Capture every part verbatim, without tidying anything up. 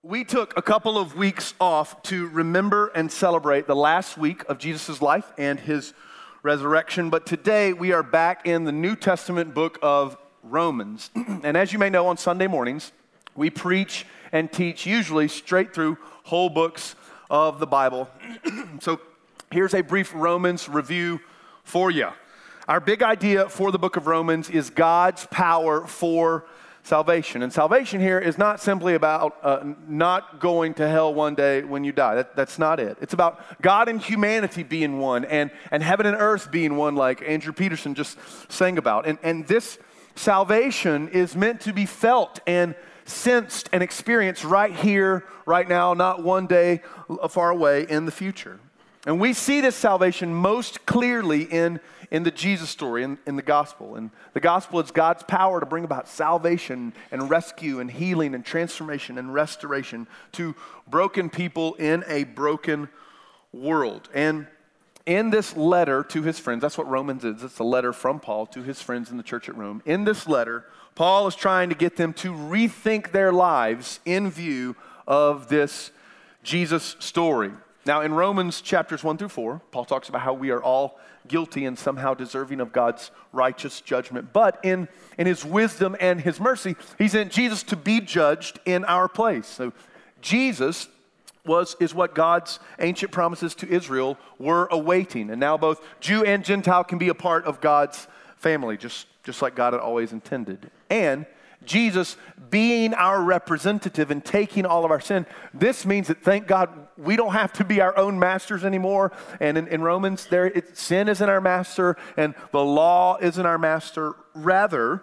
We took a couple of weeks off to remember and celebrate the last week of Jesus' life and his resurrection, but today we are back in the New Testament book of Romans. And as you may know, on Sunday mornings, we preach and teach usually straight through whole books of the Bible. So here's a brief Romans review for you. Our big idea for the book of Romans is God's power for salvation. And salvation here is not simply about uh, not going to hell one day when you die. That, that's not it. It's about God and humanity being one and, and heaven and earth being one, like Andrew Peterson just sang about. And, and this salvation is meant to be felt and sensed and experienced right here, right now, not one day far away in the future. And we see this salvation most clearly in, in the Jesus story, in, in the gospel. And the gospel is God's power to bring about salvation and rescue and healing and transformation and restoration to broken people in a broken world. And in this letter to his friends, that's what Romans is. It's a letter from Paul to his friends in the church at Rome. In this letter, Paul is trying to get them to rethink their lives in view of this Jesus story. Now, in Romans chapters one through four, Paul talks about how we are all guilty and somehow deserving of God's righteous judgment. But in, in his wisdom and his mercy, he sent Jesus to be judged in our place. So Jesus was is what God's ancient promises to Israel were awaiting. And now both Jew and Gentile can be a part of God's family, just, just like God had always intended. And Jesus being our representative and taking all of our sin, this means that, thank God, we don't have to be our own masters anymore. And in, in Romans, there it, sin isn't our master and the law isn't our master. Rather,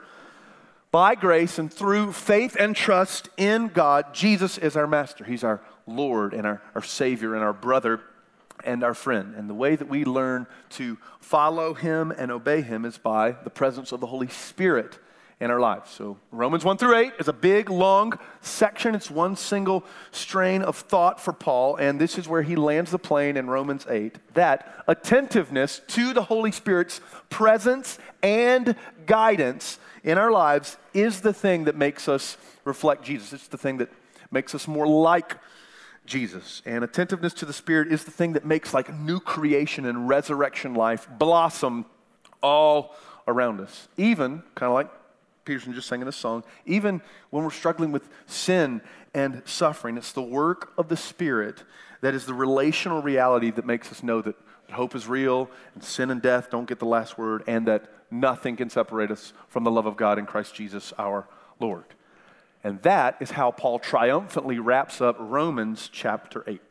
by grace and through faith and trust in God, Jesus is our master. He's our Lord and our, our Savior and our brother and our friend. And the way that we learn to follow him and obey him is by the presence of the Holy Spirit in our lives. So Romans one through eight is a big, long section. It's one single strain of thought for Paul, and this is where he lands the plane in Romans eight, that attentiveness to the Holy Spirit's presence and guidance in our lives is the thing that makes us reflect Jesus. It's the thing that makes us more like Jesus. And attentiveness to the Spirit is the thing that makes like new creation and resurrection life blossom all around us. Even, kind of like Peterson just sang in this song, even when we're struggling with sin and suffering, it's the work of the Spirit that is the relational reality that makes us know that hope is real and sin and death don't get the last word and that nothing can separate us from the love of God in Christ Jesus our Lord. And that is how Paul triumphantly wraps up Romans chapter eight.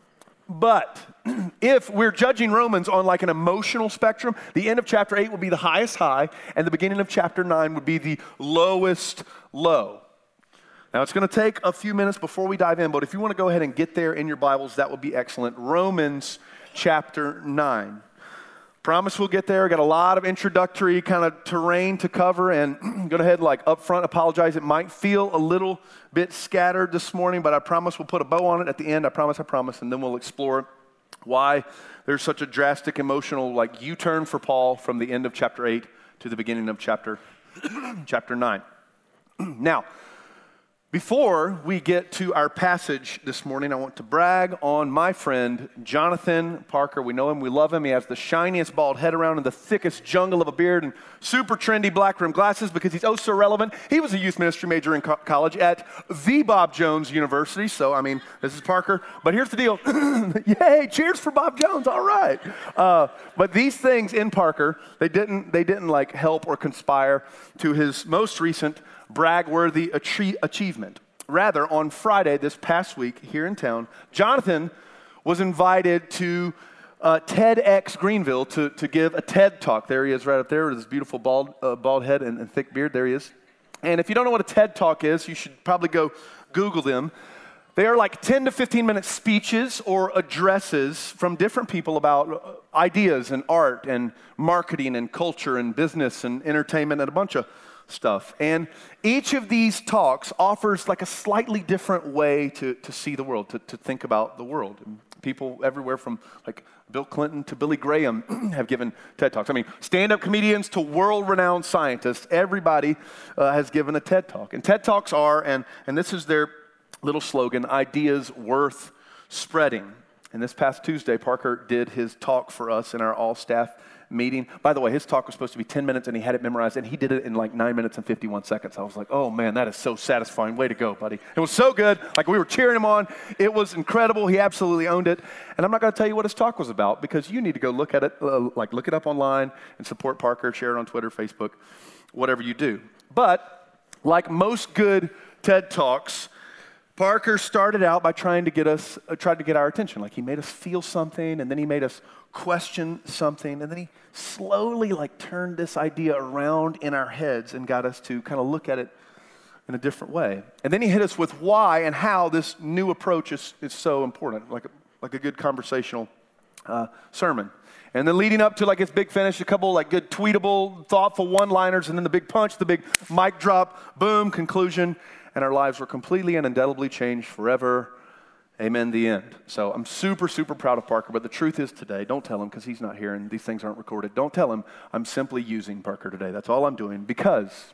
But if we're judging Romans on like an emotional spectrum, the end of chapter eight would be the highest high, and the beginning of chapter nine would be the lowest low. Now, it's going to take a few minutes before we dive in, but if you want to go ahead and get there in your Bibles, that would be excellent. Romans chapter nine. Promise we'll get there. Got a lot of introductory kind of terrain to cover, and go ahead and like up front apologize. It might feel a little bit scattered this morning, but I promise we'll put a bow on it at the end. I promise, I promise, and then we'll explore why there's such a drastic emotional like U-turn for Paul from the end of chapter eight to the beginning of chapter chapter nine. Now, before we get to our passage this morning, I want to brag on my friend, Jonathan Parker. We know him, we love him. He has the shiniest bald head around and the thickest jungle of a beard and super trendy black rimmed glasses because he's oh so relevant. He was a youth ministry major in co- college at the Bob Jones University. So, I mean, this is Parker. But here's the deal. Yay, cheers for Bob Jones. All right. Uh, but these things in Parker, they didn't, they didn't like help or conspire to his most recent brag-worthy achie- achievement. Rather, on Friday this past week here in town, Jonathan was invited to uh, TEDx Greenville to, to give a TED Talk. There he is right up there with his beautiful bald, uh, bald head and, and thick beard. There he is. And if you don't know what a TED Talk is, you should probably go Google them. They are like ten to fifteen minute speeches or addresses from different people about ideas and art and marketing and culture and business and entertainment and a bunch of stuff. And each of these talks offers like a slightly different way to, to see the world, to, to think about the world. And people everywhere from like Bill Clinton to Billy Graham have given TED Talks. I mean, stand-up comedians to world-renowned scientists, everybody uh, has given a TED Talk. And TED Talks are, and, and this is their little slogan, ideas worth spreading. And this past Tuesday, Parker did his talk for us in our all-staff meeting. By the way, his talk was supposed to be ten minutes, and he had it memorized, and he did it in like nine minutes and fifty-one seconds. I was like, oh, man, that is so satisfying. Way to go, buddy. It was so good. Like, we were cheering him on. It was incredible. He absolutely owned it. And I'm not going to tell you what his talk was about because you need to go look at it, uh, like look it up online and support Parker, share it on Twitter, Facebook, whatever you do. But like most good TED Talks, Parker started out by trying to get us, uh, tried to get our attention. Like he made us feel something, and then he made us question something, and then he slowly like turned this idea around in our heads and got us to kind of look at it in a different way. And then he hit us with why and how this new approach is, is so important, like a, like a good conversational uh, sermon. And then leading up to like his big finish, a couple like good tweetable, thoughtful one-liners, and then the big punch, the big mic drop, boom, conclusion. And our lives were completely and indelibly changed forever. Amen, the end. So I'm super, super proud of Parker, but the truth is today, don't tell him because he's not here and these things aren't recorded. Don't tell him I'm simply using Parker today. That's all I'm doing because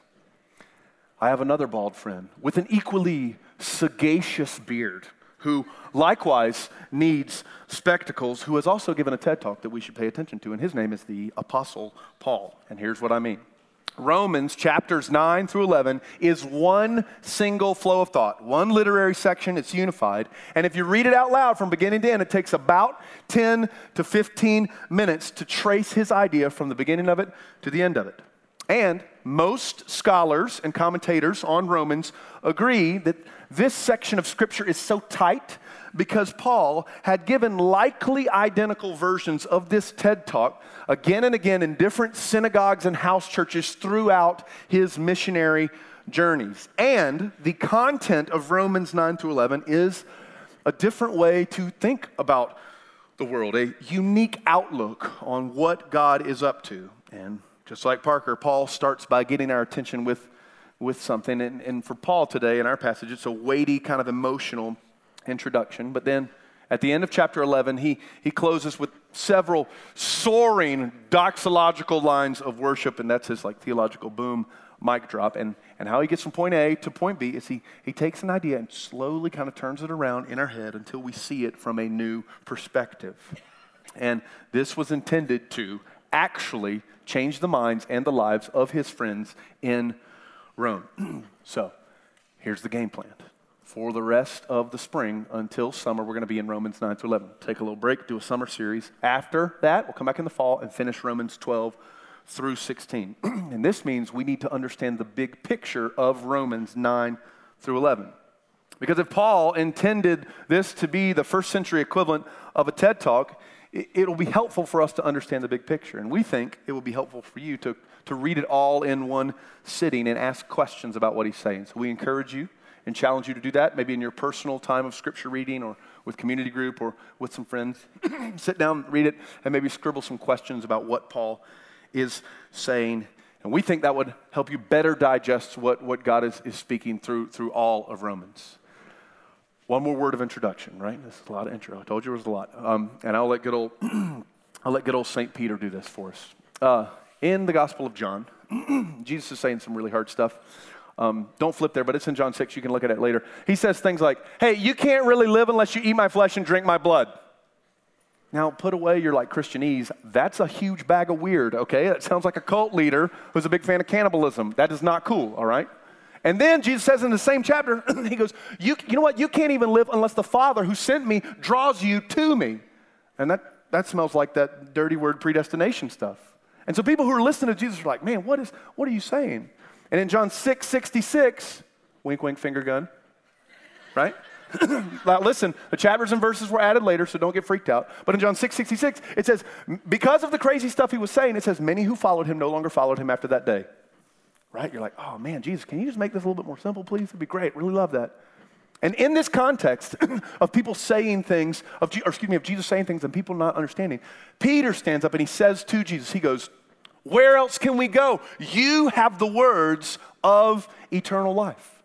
I have another bald friend with an equally sagacious beard who likewise needs spectacles, who has also given a TED Talk that we should pay attention to, and his name is the Apostle Paul. And here's what I mean. Romans chapters nine through eleven is one single flow of thought, one literary section. It's unified. And if you read it out loud from beginning to end, it takes about ten to fifteen minutes to trace his idea from the beginning of it to the end of it. And most scholars and commentators on Romans agree that this section of Scripture is so tight because Paul had given likely identical versions of this TED Talk again and again in different synagogues and house churches throughout his missionary journeys. And the content of Romans nine through eleven is a different way to think about the world, a unique outlook on what God is up to. And just like Parker, Paul starts by getting our attention with, with something. And, and for Paul today in our passage, it's a weighty kind of emotional introduction. But then at the end of chapter eleven, he, he closes with several soaring doxological lines of worship. And that's his like theological boom, mic drop. And, and how he gets from point A to point B is he, he takes an idea and slowly kind of turns it around in our head until we see it from a new perspective. And this was intended to actually change the minds and the lives of his friends in Rome. So here's the game plan. For the rest of the spring until summer, we're going to be in Romans nine to eleven. Take a little break, do a summer series. After that, we'll come back in the fall and finish Romans twelve through sixteen. And this means we need to understand the big picture of Romans nine through eleven. Because if Paul intended this to be the first century equivalent of a TED Talk, it will be helpful for us to understand the big picture. And we think it will be helpful for you to, to read it all in one sitting and ask questions about what he's saying. So we encourage you and challenge you to do that, maybe in your personal time of scripture reading or with community group or with some friends. Sit down, read it, and maybe scribble some questions about what Paul is saying. And we think that would help you better digest what, what God is, is speaking through, through all of Romans. One more word of introduction, right? This is a lot of intro. I told you it was a lot. Um, and I'll let good old I'll let good old Saint Peter do this for us. Uh, in the Gospel of John, Jesus is saying some really hard stuff. Um, don't flip there, but it's in John six. You can look at it later. He says things like, hey, you can't really live unless you eat my flesh and drink my blood. Now, put away your like Christianese. That's a huge bag of weird, okay? That sounds like a cult leader who's a big fan of cannibalism. That is not cool, all right? And then Jesus says in the same chapter, he goes, you, you know what? You can't even live unless the Father who sent me draws you to me. And that, that smells like that dirty word predestination stuff. And so people who are listening to Jesus are like, man, what is what are you saying? And in John six sixty-six, wink, wink, finger gun, right? Now listen, the chapters and verses were added later, so don't get freaked out. But in John six sixty-six, it says, because of the crazy stuff he was saying, it says, many who followed him no longer followed him after that day. Right? You're like, oh man, Jesus, can you just make this a little bit more simple, please? It'd be great. Really love that. And in this context of people saying things, of, or excuse me, of Jesus saying things and people not understanding, Peter stands up and he says to Jesus, he goes, where else can we go? You have the words of eternal life.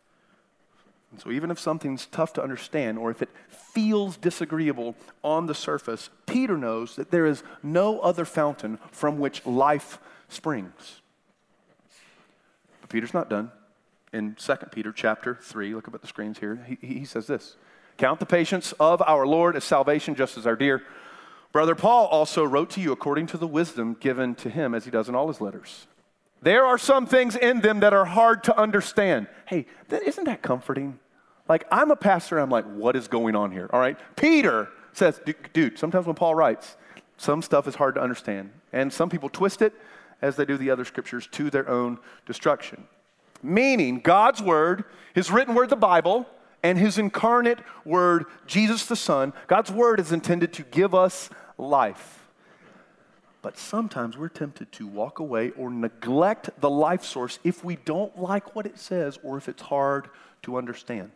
And so even if something's tough to understand or if it feels disagreeable on the surface, Peter knows that there is no other fountain from which life springs. Peter's not done. in Second Peter chapter three, look up at the screens here, he, he says this, count the patience of our Lord as salvation, just as our dear brother Paul also wrote to you according to the wisdom given to him as he does in all his letters. There are some things in them that are hard to understand. Hey, that, isn't that comforting? Like, I'm a pastor, I'm like, what is going on here? All right, Peter says, dude, sometimes when Paul writes, some stuff is hard to understand. And some people twist it, as they do the other scriptures, to their own destruction. Meaning, God's word, his written word, the Bible, and his incarnate word, Jesus the Son, God's word is intended to give us life. But sometimes we're tempted to walk away or neglect the life source if we don't like what it says or if it's hard to understand.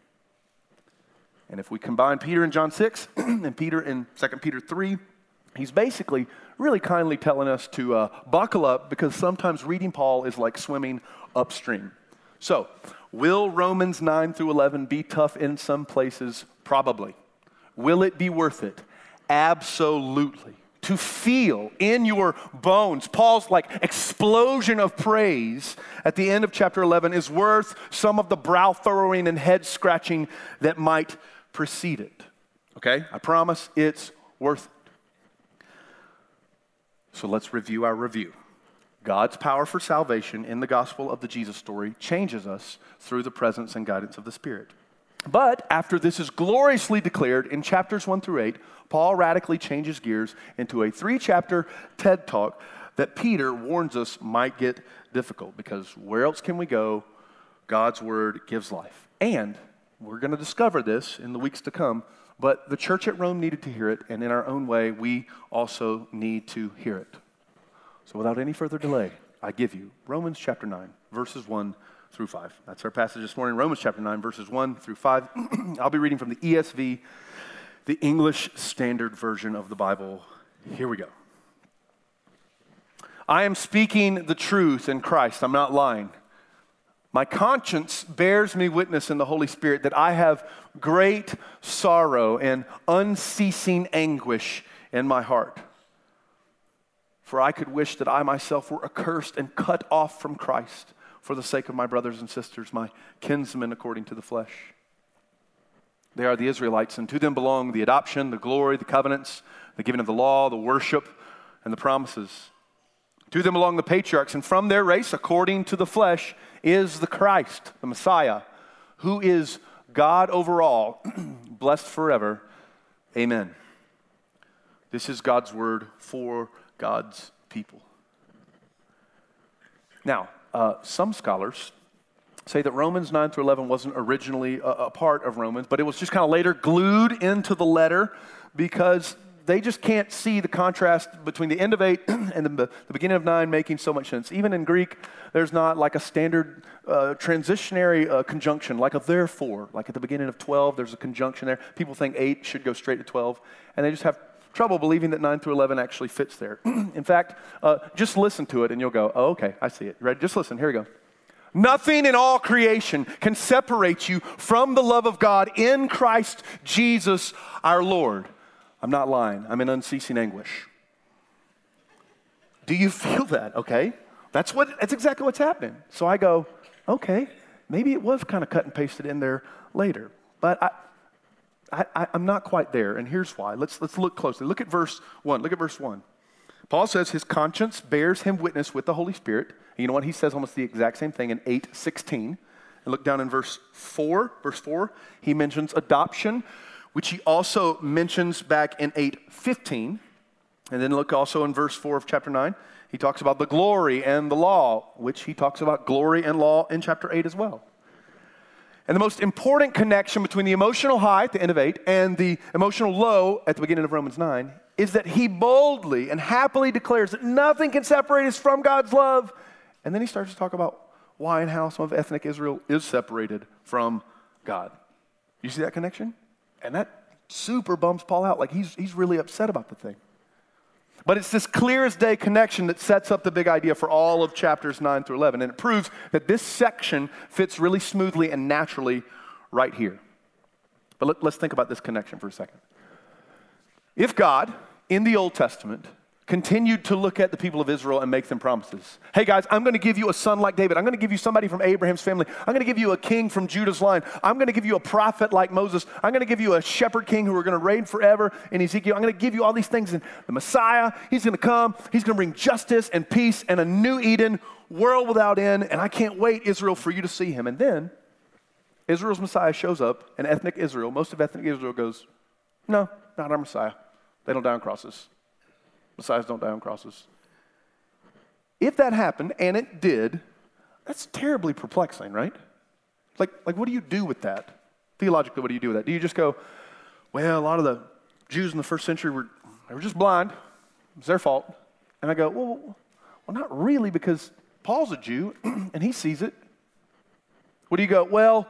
And if we combine Peter in John six and Peter in Second Peter three, he's basically really kindly telling us to uh, buckle up, because sometimes reading Paul is like swimming upstream. So, will Romans nine through eleven be tough in some places? Probably. Will it be worth it? Absolutely. To feel in your bones Paul's like explosion of praise at the end of chapter eleven is worth some of the brow furrowing and head scratching that might precede it. Okay? I promise it's worth it. So let's review our review. God's power for salvation in the gospel of the Jesus story changes us through the presence and guidance of the Spirit. But after this is gloriously declared in chapters one through eight, Paul radically changes gears into a three-chapter TED Talk that Peter warns us might get difficult, because where else can we go? God's word gives life. And we're going to discover this in the weeks to come, but the church at Rome needed to hear it, and in our own way, we also need to hear it. So without any further delay, I give you Romans chapter nine, verses one through five. That's our passage this morning, Romans chapter nine, verses one through five. I'll be reading from the E S V, the English Standard Version of the Bible. Here we go. I am speaking the truth in Christ. I'm not lying. My conscience bears me witness in the Holy Spirit that I have great sorrow and unceasing anguish in my heart. For I could wish that I myself were accursed and cut off from Christ for the sake of my brothers and sisters, my kinsmen according to the flesh. They are the Israelites, and to them belong the adoption, the glory, the covenants, the giving of the law, the worship, and the promises. To them belong the patriarchs, and from their race, according to the flesh, is the Christ, the Messiah, who is God over all, blessed forever. Amen. This is God's word for God's people. Now, uh, some scholars say that Romans nine through eleven wasn't originally a, a part of Romans, but it was just kind of later glued into the letter, because they just can't see the contrast between the end of eight and the, the beginning of nine making so much sense. Even in Greek, there's not like a standard uh, transitionary uh, conjunction, like a therefore. Like at the beginning of twelve, there's a conjunction there. People think eight should go straight to twelve, and they just have trouble believing that nine through eleven actually fits there. In fact, uh, just listen to it and you'll go, oh, okay, I see it. Ready? Just listen. Here we go. Nothing in all creation can separate you from the love of God in Christ Jesus our Lord. I'm not lying. I'm in unceasing anguish. Do you feel that? Okay. That's what. That's exactly what's happening. So I go, okay, maybe it was kind of cut and pasted in there later. But I, I, I'm not quite there, and here's why. Let's, let's look closely. Look at verse one. Look at verse one. Paul says his conscience bears him witness with the Holy Spirit. And you know what? He says almost the exact same thing in eight sixteen. And look down in verse four. Verse four, he mentions adoption, which he also mentions back in eight fifteen. And then look also in verse four of chapter nine. He talks about the glory and the law, which he talks about glory and law in chapter eight as well. And the most important connection between the emotional high at the end of eight and the emotional low at the beginning of Romans nine is that he boldly and happily declares that nothing can separate us from God's love. And then he starts to talk about why and how some of ethnic Israel is separated from God. You see that connection? And that super bums Paul out. Like he's, he's really upset about the thing. But it's this clear as day connection that sets up the big idea for all of chapters nine through eleven. And it proves that this section fits really smoothly and naturally right here. But let, let's think about this connection for a second. If God, in the Old Testament, continued to look at the people of Israel and make them promises. Hey guys, I'm going to give you a son like David. I'm going to give you somebody from Abraham's family. I'm going to give you a king from Judah's line. I'm going to give you a prophet like Moses. I'm going to give you a shepherd king who are going to reign forever in Ezekiel. I'm going to give you all these things. And the Messiah, he's going to come. He's going to bring justice and peace and a new Eden, world without end. And I can't wait, Israel, for you to see him. And then Israel's Messiah shows up, and ethnic Israel, most of ethnic Israel goes, no, not our Messiah. They don't die on crosses. Messiahs don't die on crosses. If that happened, and it did, that's terribly perplexing, right? Like, like, what do you do with that? Theologically, what do you do with that? Do you just go, well, a lot of the Jews in the first century were, they were just blind. It was their fault. And I go, well, well, not really, because Paul's a Jew, and he sees it. What do you go, well,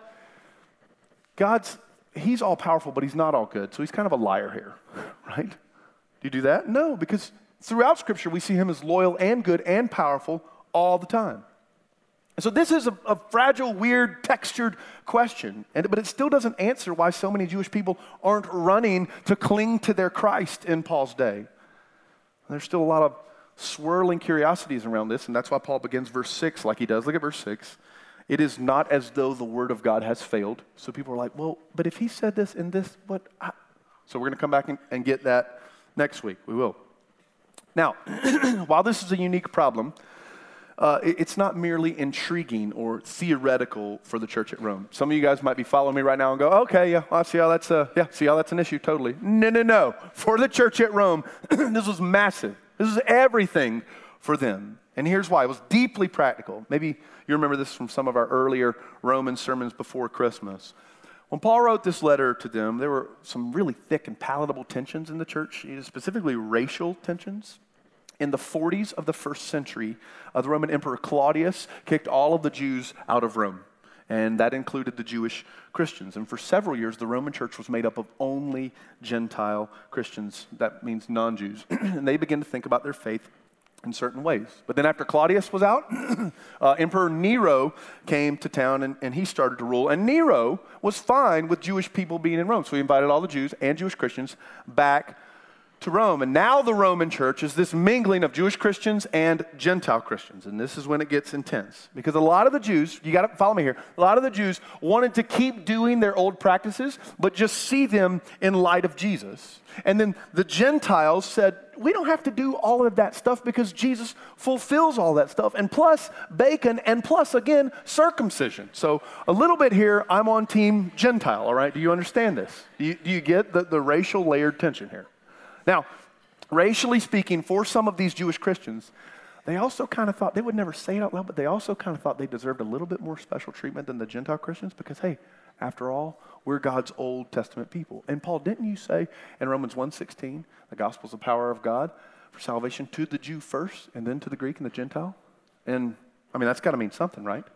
God's, he's all powerful, but he's not all good, so he's kind of a liar here, right? Do you do that? No, because throughout Scripture, we see him as loyal and good and powerful all the time. And so this is a, a fragile, weird, textured question, and, but it still doesn't answer why so many Jewish people aren't running to cling to their Christ in Paul's day. And there's still a lot of swirling curiosities around this, and that's why Paul begins verse six like he does. Look at verse six. It is not as though the word of God has failed. So people are like, well, but if he said this and this, what? I... So we're going to come back and, and get that next week. We will. Now, while this is a unique problem, uh, it, it's not merely intriguing or theoretical for the church at Rome. Some of you guys might be following me right now and go, okay, yeah, I see how that's a, yeah, see how that's an issue, totally. No, no, no. For the church at Rome, this was massive. This is everything for them. And here's why. It was deeply practical. Maybe you remember this from some of our earlier Roman sermons before Christmas. When Paul wrote this letter to them, there were some really thick and palatable tensions in the church, specifically racial tensions. In the forties of the first century, uh, the Roman Emperor Claudius kicked all of the Jews out of Rome, and that included the Jewish Christians. And for several years, the Roman church was made up of only Gentile Christians. That means non-Jews. And they began to think about their faith in certain ways. But then after Claudius was out, uh, Emperor Nero came to town and, and he started to rule. And Nero was fine with Jewish people being in Rome. So he invited all the Jews and Jewish Christians back to Rome. And now the Roman church is this mingling of Jewish Christians and Gentile Christians. And this is when it gets intense. Because a lot of the Jews, you got to follow me here, a lot of the Jews wanted to keep doing their old practices, but just see them in light of Jesus. And then the Gentiles said, we don't have to do all of that stuff because Jesus fulfills all that stuff. And plus bacon, and plus, again, circumcision. So a little bit here, I'm on team Gentile, all right? Do you understand this? Do you, do you get the, the racial layered tension here? Now, racially speaking, for some of these Jewish Christians, they also kind of thought, they would never say it out loud, but they also kind of thought they deserved a little bit more special treatment than the Gentile Christians because, hey, after all, we're God's Old Testament people. And Paul, didn't you say in Romans one sixteen, the gospel is the power of God for salvation to the Jew first and then to the Greek and the Gentile? And, I mean, that's got to mean something, right?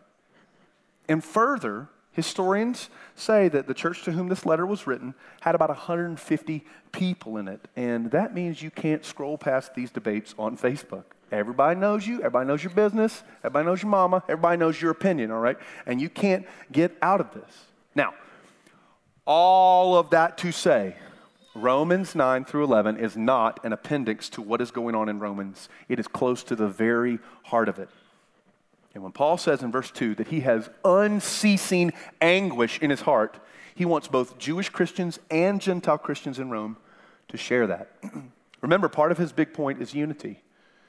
And further, historians say that the church to whom this letter was written had about one hundred fifty people in it. And that means you can't scroll past these debates on Facebook. Everybody knows you. Everybody knows your business. Everybody knows your mama. Everybody knows your opinion, all right? And you can't get out of this. Now, all of that to say, Romans nine through eleven is not an appendix to what is going on in Romans. It is close to the very heart of it. And when Paul says in verse two that he has unceasing anguish in his heart, he wants both Jewish Christians and Gentile Christians in Rome to share that. Remember, part of his big point is unity.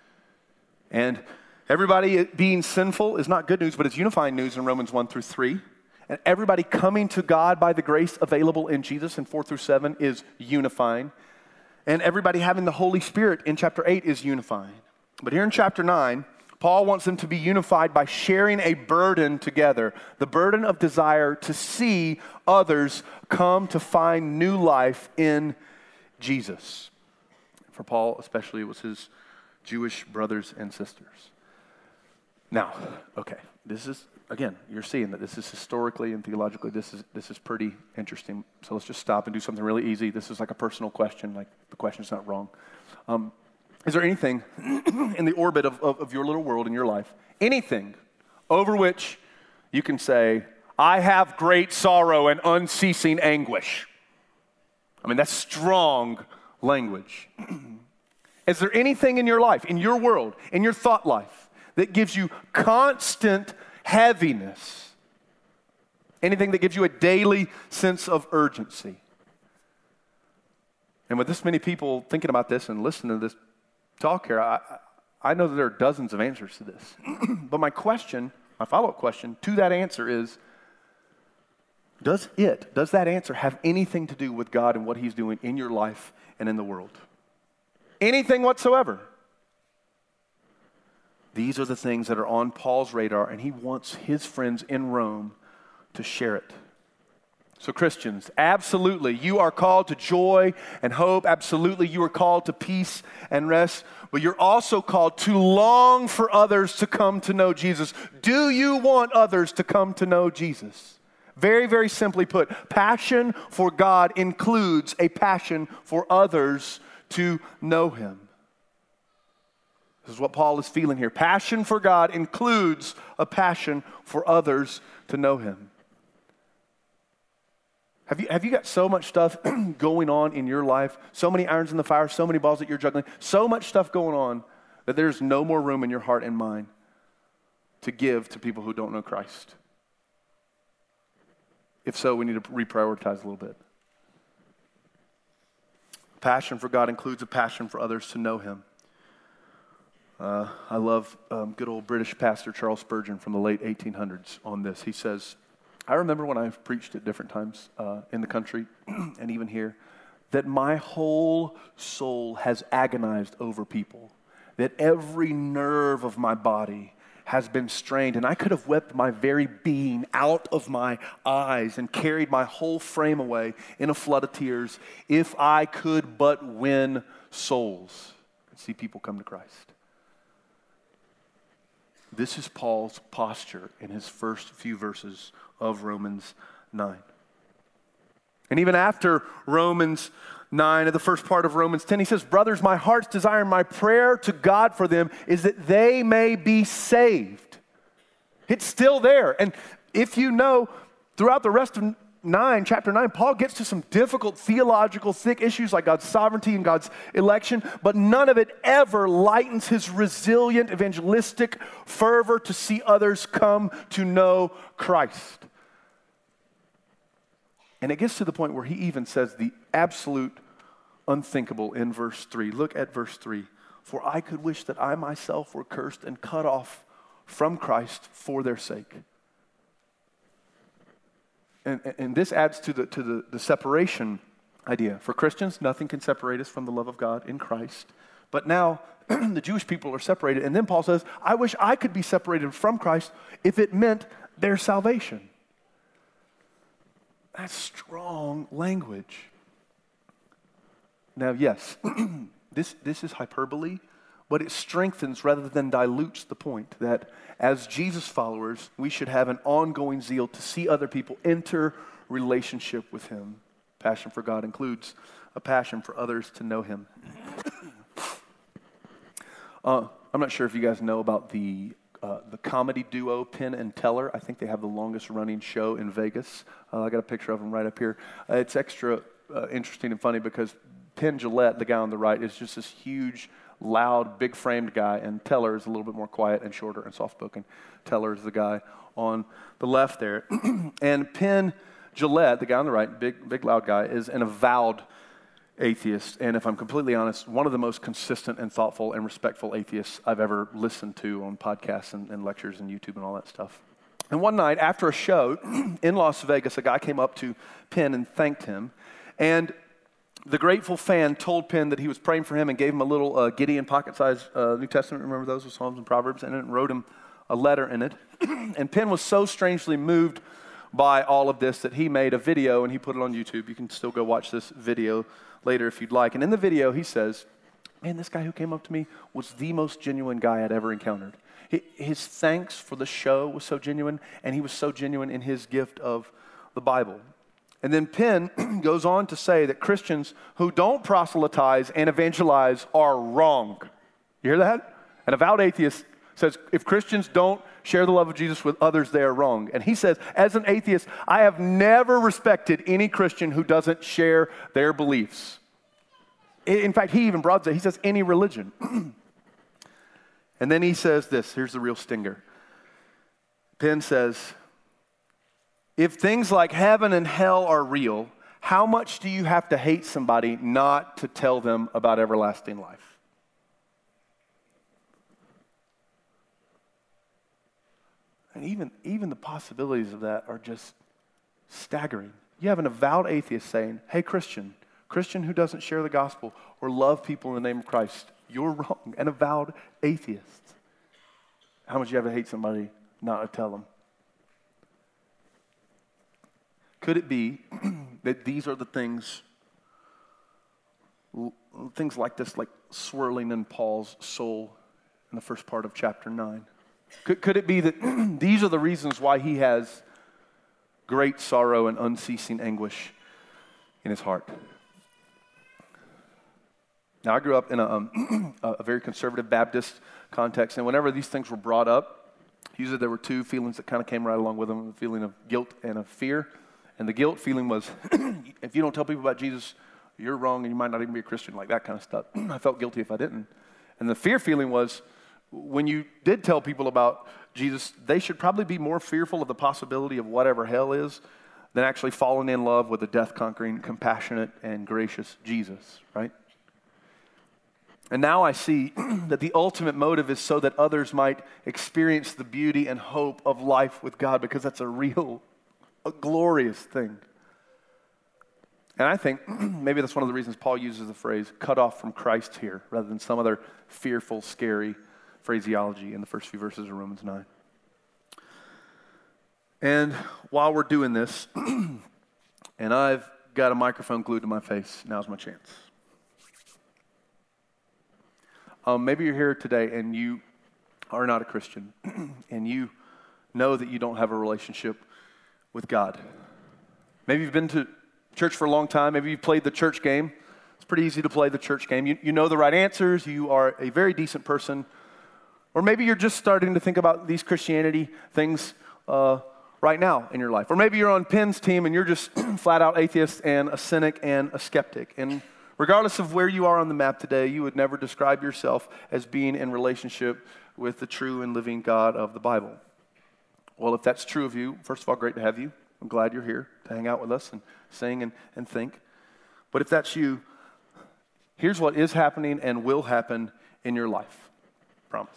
And everybody being sinful is not good news, but it's unifying news in Romans one through three. And everybody coming to God by the grace available in Jesus in four through seven is unifying. And everybody having the Holy Spirit in chapter eight is unifying. But here in chapter nine, Paul wants them to be unified by sharing a burden together, the burden of desire to see others come to find new life in Jesus. For Paul especially, it was his Jewish brothers and sisters. Now, okay, this is, again, you're seeing that this is historically and theologically, this is this is pretty interesting. So let's just stop and do something really easy. This is like a personal question, like the question's not wrong. Um, is there anything in the orbit of, of, of your little world in your life, anything over which you can say, I have great sorrow and unceasing anguish? I mean, that's strong language. Is there anything in your life, in your world, in your thought life, that gives you constant heaviness? Anything that gives you a daily sense of urgency? And with this many people thinking about this and listening to this talk here, I, I know that there are dozens of answers to this. But my question, my follow-up question to that answer is, does it, does that answer have anything to do with God and what he's doing in your life and in the world? Anything whatsoever? These are the things that are on Paul's radar, and he wants his friends in Rome to share it. So Christians, absolutely, you are called to joy and hope. Absolutely, you are called to peace and rest. But you're also called to long for others to come to know Jesus. Do you want others to come to know Jesus? Very, very simply put, passion for God includes a passion for others to know him. This is what Paul is feeling here. Passion for God includes a passion for others to know him. Have you, have you got so much stuff going on in your life, so many irons in the fire, so many balls that you're juggling, so much stuff going on that there's no more room in your heart and mind to give to people who don't know Christ? If so, we need to reprioritize a little bit. Passion for God includes a passion for others to know him. Uh, I love um, good old British pastor Charles Spurgeon from the late eighteen hundreds on this. He says, I remember when I've preached at different times uh, in the country and even here, that my whole soul has agonized over people, that every nerve of my body has been strained, and I could have wept my very being out of my eyes and carried my whole frame away in a flood of tears if I could but win souls and see people come to Christ. This is Paul's posture in his first few verses of Romans nine. And even after Romans nine, at the first part of Romans ten, he says, brothers, my heart's desire and my prayer to God for them is that they may be saved. It's still there. And if you know, throughout the rest of nine, chapter nine, Paul gets to some difficult theological, thick issues like God's sovereignty and God's election, but none of it ever lightens his resilient, evangelistic fervor to see others come to know Christ. And it gets to the point where he even says the absolute unthinkable in verse three. Look at verse three. For I could wish that I myself were cursed and cut off from Christ for their sake. And, and this adds to the to the, the separation idea. For Christians, nothing can separate us from the love of God in Christ. But now the Jewish people are separated. And then Paul says, I wish I could be separated from Christ if it meant their salvation. That's strong language. Now, yes, this, this is hyperbole, but it strengthens rather than dilutes the point that as Jesus followers, we should have an ongoing zeal to see other people enter relationship with him. Passion for God includes a passion for others to know him. uh, I'm not sure if you guys know about the Uh, the comedy duo Penn and Teller. I think they have the longest running show in Vegas. Uh, I got a picture of them right up here. Uh, it's extra uh, interesting and funny because Penn Jillette, the guy on the right, is just this huge, loud, big-framed guy, and Teller is a little bit more quiet and shorter and soft-spoken. Teller is the guy on the left there. And Penn Jillette, the guy on the right, big, big, loud guy, is an avowed atheist, and if I'm completely honest, one of the most consistent and thoughtful and respectful atheists I've ever listened to on podcasts and, and lectures and YouTube and all that stuff. And one night after a show in Las Vegas, a guy came up to Penn and thanked him, and the grateful fan told Penn that he was praying for him and gave him a little uh, Gideon pocket-sized uh, New Testament, remember those with Psalms and Proverbs, and it wrote him a letter in it. And Penn was so strangely moved by all of this that he made a video and he put it on YouTube. You can still go watch this video later if you'd like. And in the video, he says, man, this guy who came up to me was the most genuine guy I'd ever encountered. His thanks for the show was so genuine, and he was so genuine in his gift of the Bible. And then Penn goes on to say that Christians who don't proselytize and evangelize are wrong. You hear that? An avowed atheist says if Christians don't share the love of Jesus with others, they are wrong. And he says, as an atheist, I have never respected any Christian who doesn't share their beliefs. In fact, he even broadens it. He says any religion. And then he says this. Here's the real stinger. Penn says, if things like heaven and hell are real, how much do you have to hate somebody not to tell them about everlasting life? And even, even the possibilities of that are just staggering. You have an avowed atheist saying, hey, Christian, Christian who doesn't share the gospel or love people in the name of Christ, you're wrong. An avowed atheist. How much you have to hate somebody not to tell them? Could it be that these are the things, things like this, like swirling in Paul's soul in the first part of chapter nine? Could, could it be that these are the reasons why he has great sorrow and unceasing anguish in his heart? Now, I grew up in a, um, a very conservative Baptist context, and whenever these things were brought up, usually there were two feelings that kind of came right along with them, the feeling of guilt and of fear. And the guilt feeling was, if you don't tell people about Jesus, you're wrong and you might not even be a Christian, like that kind of stuff. I felt guilty if I didn't. And the fear feeling was, when you did tell people about Jesus, they should probably be more fearful of the possibility of whatever hell is than actually falling in love with a death-conquering, compassionate, and gracious Jesus, right? And now I see that the ultimate motive is so that others might experience the beauty and hope of life with God, because that's a real, a glorious thing. And I think maybe that's one of the reasons Paul uses the phrase cut off from Christ here rather than some other fearful, scary phraseology in the first few verses of Romans nine. And while we're doing this, and I've got a microphone glued to my face, now's my chance. Um, maybe you're here today and you are not a Christian and you know that you don't have a relationship with God. Maybe you've been to church for a long time. Maybe you've played the church game. It's pretty easy to play the church game. You, you know the right answers. You are a very decent person. Or maybe you're just starting to think about these Christianity things uh, right now in your life. Or maybe you're on Penn's team and you're just flat out atheist and a cynic and a skeptic. And regardless of where you are on the map today, you would never describe yourself as being in relationship with the true and living God of the Bible. Well, if that's true of you, first of all, great to have you. I'm glad you're here to hang out with us and sing and, and think. But if that's you, here's what is happening and will happen in your life. Promise.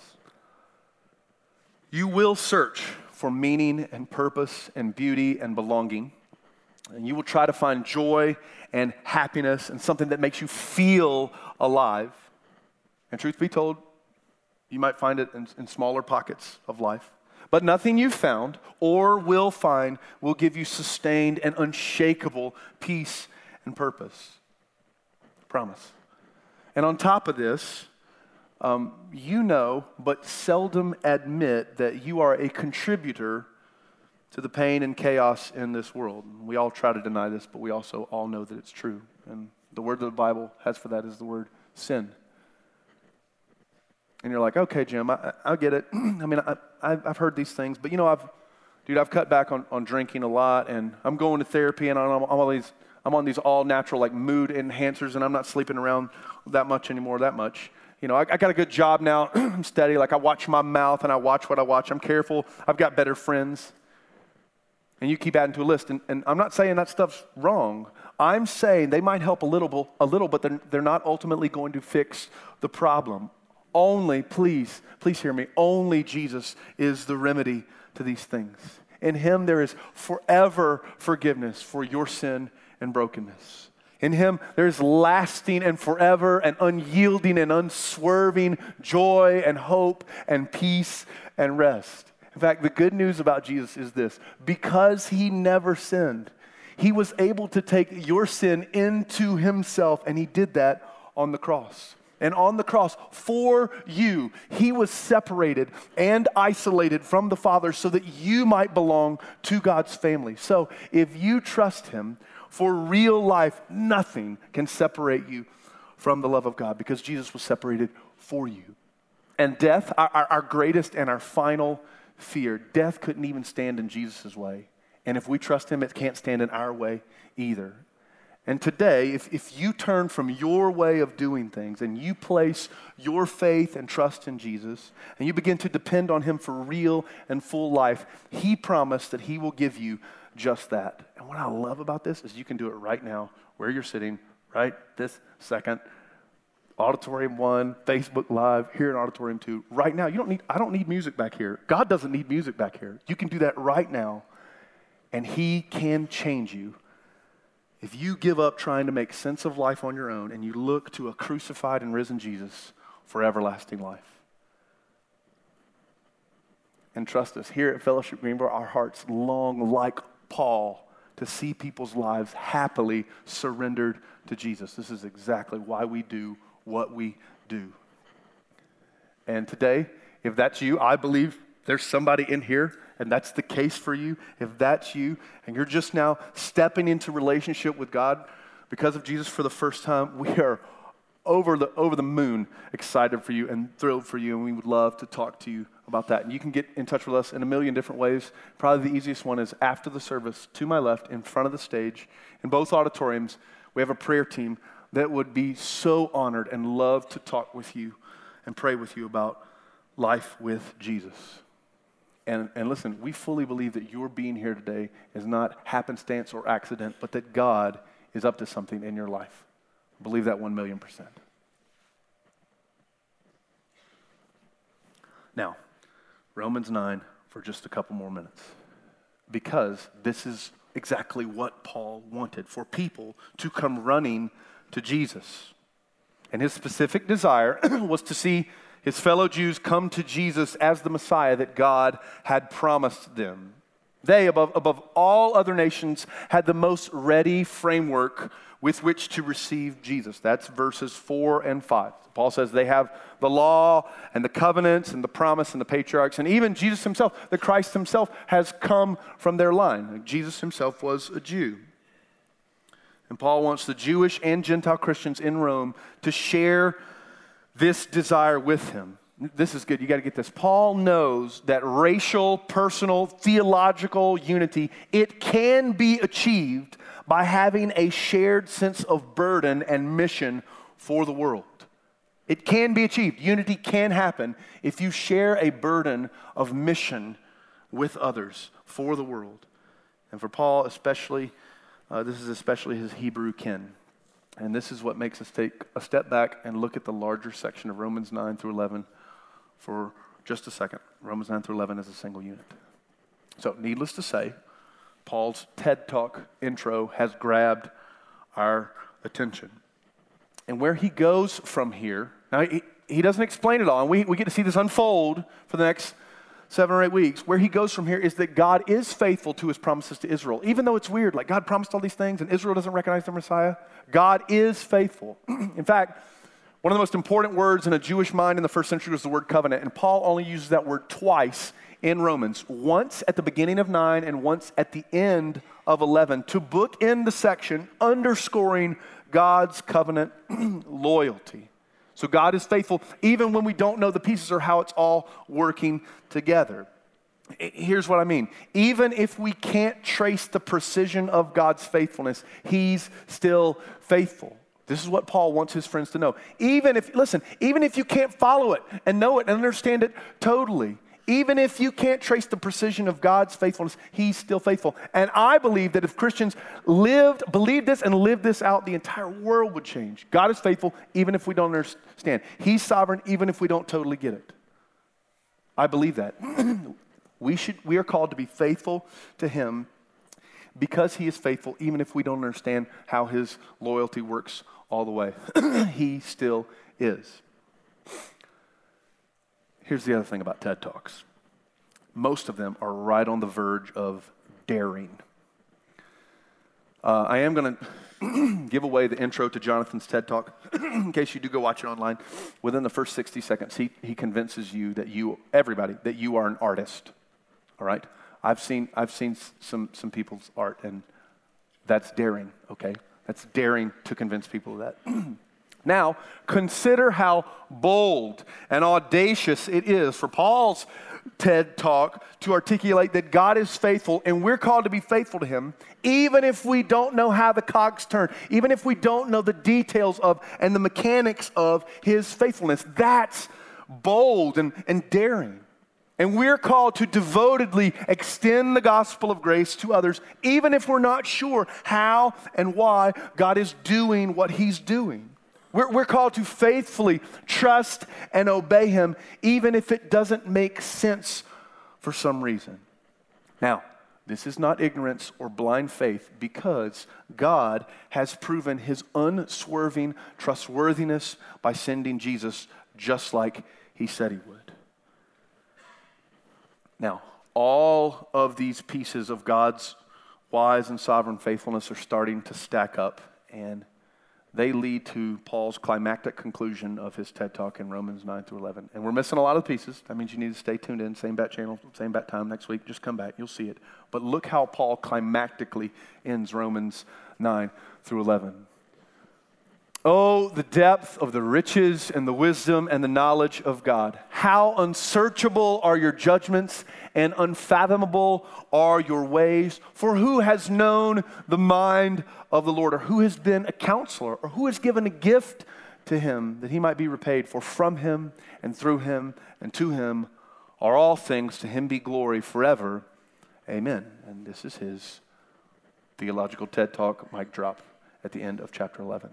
You will search for meaning and purpose and beauty and belonging. And you will try to find joy and happiness and something that makes you feel alive. And truth be told, you might find it in, in smaller pockets of life. But nothing you've found or will find will give you sustained and unshakable peace and purpose. Promise. And on top of this, um, you know, but seldom admit that you are a contributor to the pain and chaos in this world. We all try to deny this, but we also all know that it's true. And the word that the Bible has for that is the word sin. And you're like, okay, Jim, I, I get it. I mean, I, I've heard these things, but you know, I've, dude, I've cut back on, on drinking a lot, and I'm going to therapy, and I'm, I'm all these, I'm on these all natural like mood enhancers, and I'm not sleeping around that much anymore, that much. You know, I, I got a good job now. I'm steady. Like I watch my mouth, and I watch what I watch. I'm careful. I've got better friends. And you keep adding to a list, and, and I'm not saying that stuff's wrong. I'm saying they might help a little, a little, but they're, they're not ultimately going to fix the problem. Only, please, please hear me, only Jesus is the remedy to these things. In him there is forever forgiveness for your sin and brokenness. In him there is lasting and forever and unyielding and unswerving joy and hope and peace and rest. In fact, the good news about Jesus is this: because he never sinned, he was able to take your sin into himself, and he did that on the cross. And on the cross, for you, he was separated and isolated from the Father so that you might belong to God's family. So if you trust him for real life, nothing can separate you from the love of God, because Jesus was separated for you. And death, our, our, our greatest and our final fear, death couldn't even stand in Jesus' way. And if we trust him, it can't stand in our way either. And today, if, if you turn from your way of doing things and you place your faith and trust in Jesus and you begin to depend on him for real and full life, he promised that he will give you just that. And what I love about this is you can do it right now where you're sitting right this second. Auditorium one, Facebook Live, here in Auditorium two. Right now, you don't need, I don't need music back here. God doesn't need music back here. You can do that right now, and he can change you. If you give up trying to make sense of life on your own and you look to a crucified and risen Jesus for everlasting life. And trust us, here at Fellowship Greenboro, our hearts long, like Paul, to see people's lives happily surrendered to Jesus. This is exactly why we do what we do. And today, if that's you, I believe there's somebody in here, and that's the case for you. If that's you, and you're just now stepping into relationship with God because of Jesus for the first time, we are over the over the moon excited for you and thrilled for you, and we would love to talk to you about that. And you can get in touch with us in a million different ways. Probably the easiest one is after the service, to my left, in front of the stage, in both auditoriums, we have a prayer team that would be so honored and love to talk with you and pray with you about life with Jesus. And, and listen, we fully believe that your being here today is not happenstance or accident, but that God is up to something in your life. Believe that one million percent. Now, Romans nine for just a couple more minutes, because this is exactly what Paul wanted, for people to come running to Jesus. And his specific desire was to see his fellow Jews come to Jesus as the Messiah that God had promised them. They, above, above all other nations, had the most ready framework with which to receive Jesus. That's verses four and five. Paul says they have the law and the covenants and the promise and the patriarchs, and even Jesus himself, the Christ himself, has come from their line. Jesus himself was a Jew. And Paul wants the Jewish and Gentile Christians in Rome to share this desire with him. This is good. You got to get this. Paul knows that racial, personal, theological unity, it can be achieved by having a shared sense of burden and mission for the world. It can be achieved. Unity can happen if you share a burden of mission with others for the world. And for Paul especially, uh, this is especially his Hebrew kin. And this is what makes us take a step back and look at the larger section of Romans nine through eleven for just a second. Romans nine through eleven is a single unit. So needless to say, Paul's TED Talk intro has grabbed our attention. And where he goes from here, now he, he doesn't explain it all, and we, we get to see this unfold for the next seven or eight weeks. Where he goes from here is that God is faithful to his promises to Israel. Even though it's weird, like God promised all these things and Israel doesn't recognize the Messiah, God is faithful. In fact, one of the most important words in a Jewish mind in the first century was the word covenant, and Paul only uses that word twice in Romans, once at the beginning of nine and once at the end of eleven, to bookend the section underscoring God's covenant loyalty. So God is faithful even when we don't know the pieces or how it's all working together. Here's what I mean. Even if we can't trace the precision of God's faithfulness, he's still faithful. This is what Paul wants his friends to know. Even if, listen, even if you can't follow it and know it and understand it totally, even if you can't trace the precision of God's faithfulness, he's still faithful. And I believe that if Christians lived, believed this and lived this out, the entire world would change. God is faithful even if we don't understand. He's sovereign even if we don't totally get it. I believe that. we should. We are called to be faithful to him because he is faithful even if we don't understand how his loyalty works all the way. He still is. Here's the other thing about TED Talks. Most of them are right on the verge of daring. Uh, I am going to give away the intro to Jonathan's TED Talk in case you do go watch it online. Within the first sixty seconds, he, he convinces you that you, everybody, that you are an artist. All right? I've seen I've seen some some people's art, and that's daring, okay? That's daring to convince people of that. Now, consider how bold and audacious it is for Paul's TED Talk to articulate that God is faithful and we're called to be faithful to him, even if we don't know how the cogs turn, even if we don't know the details of and the mechanics of his faithfulness. That's bold and, and daring. And we're called to devotedly extend the gospel of grace to others, even if we're not sure how and why God is doing what he's doing. We're, we're called to faithfully trust and obey him, even if it doesn't make sense for some reason. Now, this is not ignorance or blind faith, because God has proven his unswerving trustworthiness by sending Jesus just like he said he would. Now, all of these pieces of God's wise and sovereign faithfulness are starting to stack up, and they lead to Paul's climactic conclusion of his TED Talk in Romans nine through eleven. And we're missing a lot of pieces. That means you need to stay tuned in. Same bat channel, same bat time next week. Just come back. You'll see it. But look how Paul climactically ends Romans nine through eleven. Oh, the depth of the riches and the wisdom and the knowledge of God. How unsearchable are your judgments and unfathomable are your ways. For who has known the mind of the Lord, or who has been a counselor, or who has given a gift to him that he might be repaid? For from him and through him and to him are all things. To him be glory forever. Amen. And this is his theological TED Talk mic drop at the end of chapter eleven.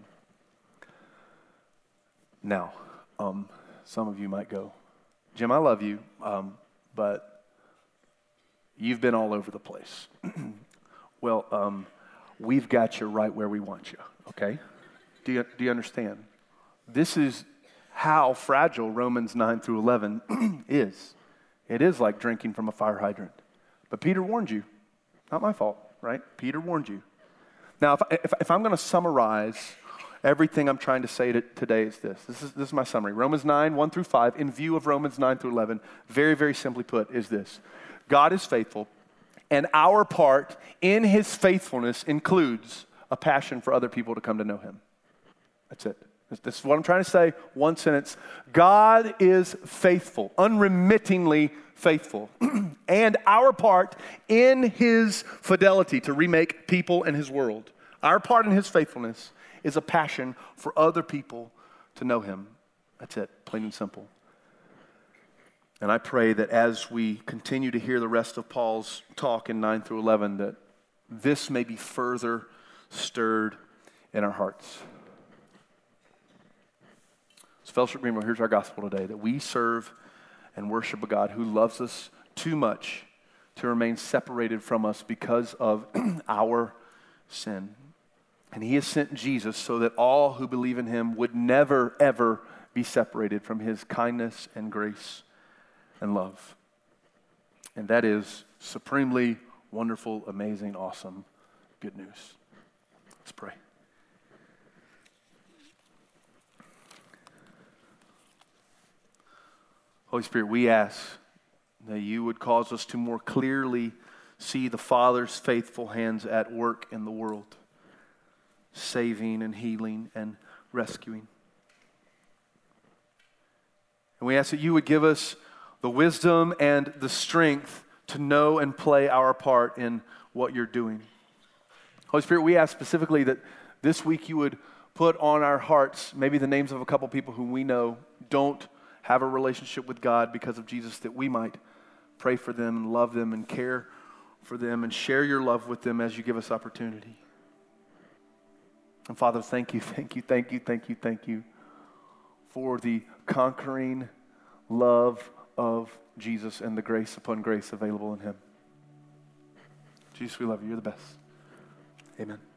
Now, um, some of you might go, Jim, I love you, um, but you've been all over the place. Well, um, we've got you right where we want you, okay? Do you, do you understand? This is how fragile Romans nine through eleven is. It is like drinking from a fire hydrant. But Peter warned you. Not my fault, right? Peter warned you. Now, if, if, if I'm going to summarize everything I'm trying to say to, today is this. This is, this is my summary. Romans nine, one through five, in view of Romans nine through eleven, very, very simply put, is this. God is faithful, and our part in his faithfulness includes a passion for other people to come to know him. That's it. This, this is what I'm trying to say. One sentence. God is faithful, unremittingly faithful. And our part in his fidelity to remake people and his world, our part in his faithfulness is a passion for other people to know him. That's it, plain and simple. And I pray that as we continue to hear the rest of Paul's talk in nine through eleven, that this may be further stirred in our hearts. So Fellowship Greenville, here's our gospel today, that we serve and worship a God who loves us too much to remain separated from us because of our sin. And he has sent Jesus so that all who believe in him would never, ever be separated from his kindness and grace and love. And that is supremely wonderful, amazing, awesome, good news. Let's pray. Holy Spirit, we ask that you would cause us to more clearly see the Father's faithful hands at work in the world, saving and healing and rescuing. And we ask that you would give us the wisdom and the strength to know and play our part in what you're doing. Holy Spirit, we ask specifically that this week you would put on our hearts maybe the names of a couple people whom we know don't have a relationship with God because of Jesus, that we might pray for them and love them and care for them and share your love with them as you give us opportunity. And Father, thank you, thank you, thank you, thank you, thank you for the conquering love of Jesus and the grace upon grace available in him. Jesus, we love you. You're the best. Amen.